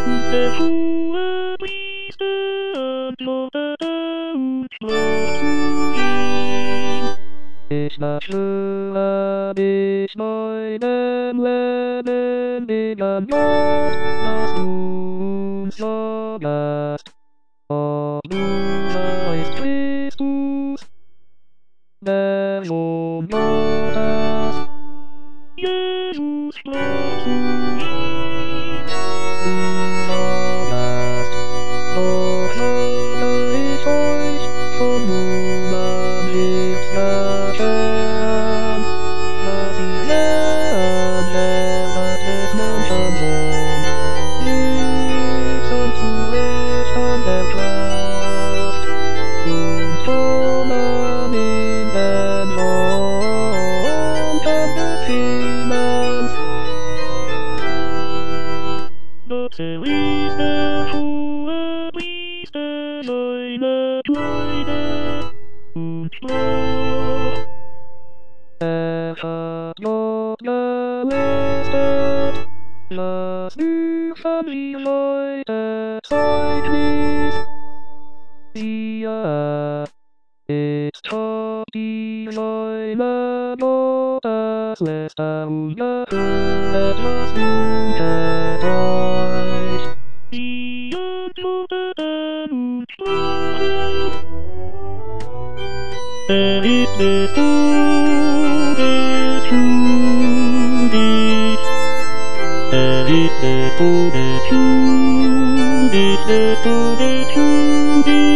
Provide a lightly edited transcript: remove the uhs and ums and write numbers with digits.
der hohe Priester antwortete und sprach zu ihm: Ich war schwöre dich meinem Leben wegen Gott, dass du uns lobest. Ob du seist Christus, der Sohn Gottes. Jesus sprach zu ihm: Du lobest, doch sage ich euch, von nun an wird's geschehen, dass ihr lernen werdet des Menschensohn, sitzen zurecht an der Kraft und kommen in den Wolken des Himmels. Doch ließ der hohe Priester seine Kleider und sprach: hat Gott gelästert, lasst du von ihm heute Zeugnis. Siehe, jetzt hat die Säule Gottes lästert ungehört, was du getäucht. Sie antworteten und sprachen: ist des Todes schuldig. Ist des Todes schuldig, des Todes schuldig.